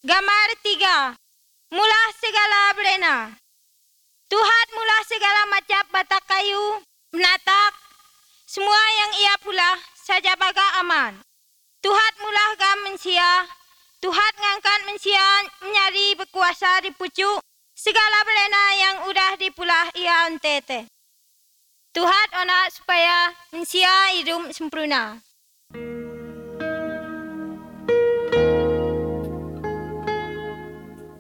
Gambar 3. Mula segala berena. Tuhan mula segala macam batang kayu, menatak, semua yang ia pula saja baga aman. Tuhan mula gam mensia, Tuhan ngangkat mensia menyari berkuasa di pucuk, segala berena yang udah dipulah ia entete. Tuhan onak supaya mensia hidup sempurna.